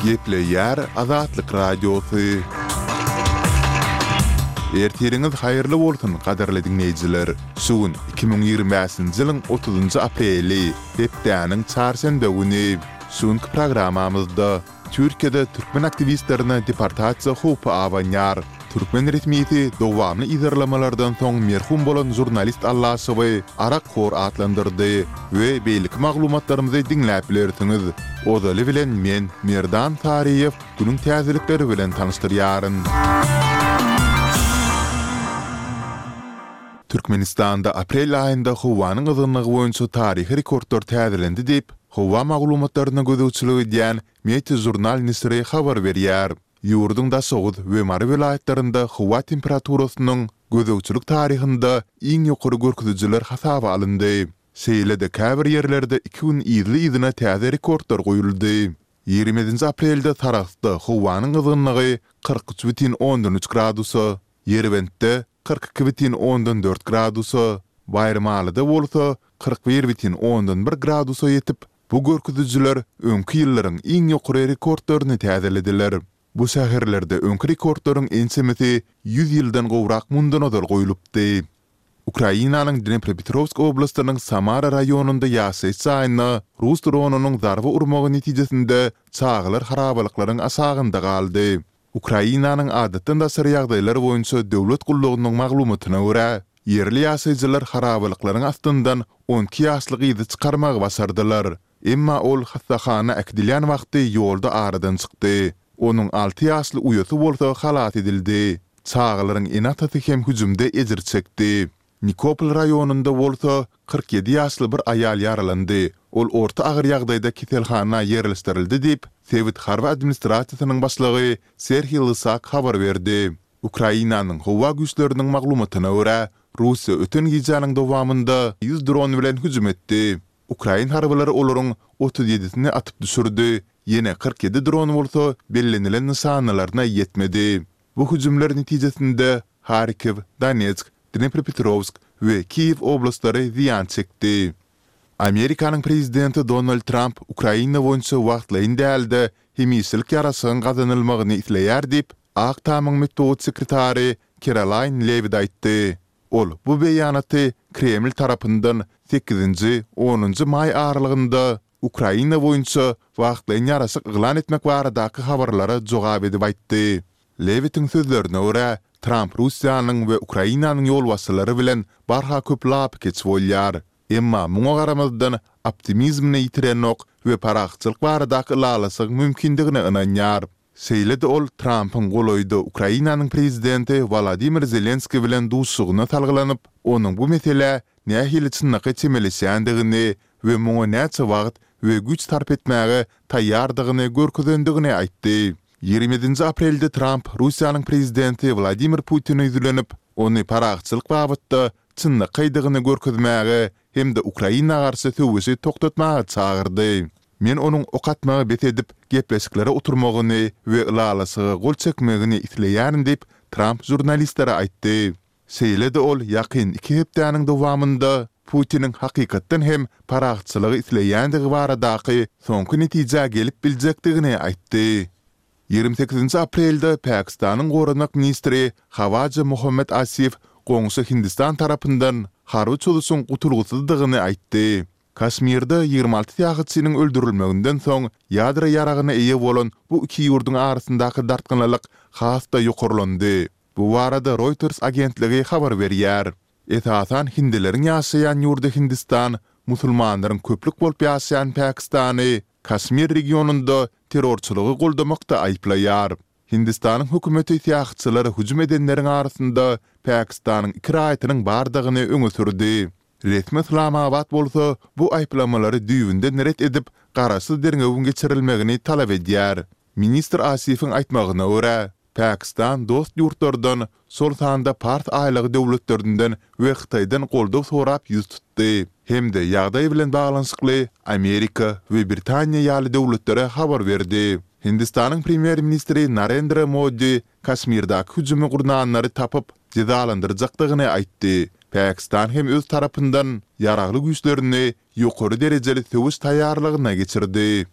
Gepleyer Azatlyk Radiosu. Ertiriniz hayırlı bolsun, qadarly dinleyijiler. Sugun 2025-nji ýylyň 30-njy apreli, hepdäniň çarşembe güni. Suňky programamyzda Türkiýede türkmen aktivistlerine deportasiýa hukmy awanýar. Türkmen resmiýeti dowamly izarlamalardan soň merhum bolan jurnalist Allasowy Arakxor atlandyrdy we beýlik maglumatlarymyzy dinläp bilersiňiz. Odaly bilen men Merdan Tariýew günüň täzelikleri bilen tanışdyrýaryn. Türkmenistanda aprel aýynda howanyň ızynlygy boýunça taryhy rekordlar täzelendi diýip, howa maglumatlaryna gözüçülük edýän Media Jurnal Nisri habar berýär. Ýurdun da soğud we Mary vilayetlerinde howa temperaturasynyň gözüçülük taryhynda iň ýokary görkezjiler hasaba alyndy. Şeýlede käbir ýerlerde 2 gün ýyly täze rekordlar goýuldy. 20 aprelde Tarasda howanyň ızynlygy 43,13 gradusy, Yerebentde 42,14 gradusy, Bayramalyda bolsa 41,11 gradusy ýetip, bu görkezjiler öňkü ýyllaryň iň ýokary rekordlaryny täzelediler. Bu şäherlerde öňkü rekordlaryň ensemeti 100 ýyldan gowrak mundan odal goýulypdy. Ukrainanyň Dnepropetrovsk oblastynyň Samara raýonunda ýaşaýan Rus dronunyň zarby urmagy netijesinde çağlar harabalyklaryň asagynda galdy. Ukrainanyň adatdan da sır ýagdaýlary boýunça döwlet gullugynyň maglumatyna görä, yerli ýaşaýjylar harabalyklaryň astyndan 12 ýaşlyk ýygy çykarmagy basardylar. Emma ol hastaxana akdilýän wagty ýolda aradan çykdy. Onun 6 ýaşly uýaty bolsa halat edildi. Çağlaryň enaty hem hüjümde ejir çekdi. Nikopol raýonunda bolsa 47 ýaşly bir aýal ýaralandy. Ol orta agyr ýagdaýda keselhana ýerleşdirildi diýip, Sewit harby administrasiýasynyň başlygy Serhiy Lysak habar berdi. Ukrainanyň howa güýçleriniň maglumatyna görä, Russiýa öten gecäniň dowamında 100 dron bilen hüjüm etdi. Ukrain harbylary olaryň 37-sini atyp düşürdi. Yine 47 dron bolsa bellenilen nysanylaryna ýetmedi. Bu hüjümler netijesinde Harkiv, Donetsk, Dnepropetrovsk we Kiev oblastları ziýan çekdi. Amerikanyň prezidenti Donald Trump Ukraina boýunça wagtlaýyn dälde hemislik ýarasyň gazanylmagyny isleýär diýip, Ak Tamyň metbuat sekretary Caroline Levitt aýtdy. Ol bu beýanaty Kreml tarapyndan 8-10 may aralygynda Ukraina boýunça wagtlaýyn ýarasy yglan etmek baradaky habarlara jogap edip aýtdy. Levittiň sözlerine görä, Trump Russiýanyň we Ukrainanyň ýolbasçylary bilen barha köp lap geçip bolýar. Emma muňa garamazdan optimizmni ýitirenok we paraxçylyk baradaky lalasyk mümkindigine ynanýar. Şeýlede ol Trump'yň goloýdy Ukrainanyň prezidenti Volodymyr Zelenski bilen duşsugyna talgylanyp, onuň bu mesele nähili çynnyky çemelişändigini we muňa näçe wagt we güç tarp etmäge taýýardygyny görkezendigini aýtdy. 20 aprelde Trump Russiýanyň prezidenti Vladimir Putin'i ýüzlenip, ony paraxçylyk babatda çynnykydygyny görkezmäge hem de Ukraina garşy töwesi toktatmagy çağırdy. Men onuň ok atmagy bet edip, gepleşiklere oturmagyny we ylalasyga gol çekmegini isleýärin diýip Trump jurnalistlere aýtdy. Şeýlede ol ýakyn 2 hepdäniň dowamında Putiniň hakykatdan hem paraxçylygy isleýändigi baradaky soňky netije gelip biljekdigini aýtdy. 28 aprelde Pakistanyň goranak ministri Hawaja Mohammed Asif goňşy Hindistan tarapyndan harby çolusyň gutulgysyzdygyny aýtdy. Kaşmirde 26 ýagyçynyň öldürilmeginden soň ýadra ýaragyna eýe bolan bu iki ýurdun arasyndaky dartgynlyk hasda ýokarlandy. Bu barada Reuters agentligi habar berýär. Esasan hindileriň ýaşaýan ýurdy Hindistan, musulmanlaryň köplük bolup ýaşaýan Pakistany, Kaşmir regionunda terrorçylygy goldamakda aýplaýar. Hindistanyň hökümeti ýaşçylary hüjüm edenleriň arasynda Pakistanyň 2 raýatynyň bardygyny öňe sürdi. Resmi Islamabad bolsa bu aýplamalary düýbünden ret edip, garasy derňewin geçirilmegini talap edýär. Minister Asifiň aýtmagyna görä, Pakistan dost ýurtlardan, sol sanda part aýlygy döwletlerinden we Hytaýdan goldaw sorap ýüz tutdy. Hem de ýagdaý bilen baglanyşykly Amerika we Britaniýa ýaly döwletlere habar berdi. Hindistanyň premier ministri Narendra Modi Kaşmirdaky hüjümi gurnanlary tapyp jezalandyrjakdygyny aýtdy. Pakistan hem öz tarapyndan ýaragly güýçlerini ýokary derejeli töwüş taýýarlygyna geçirdi.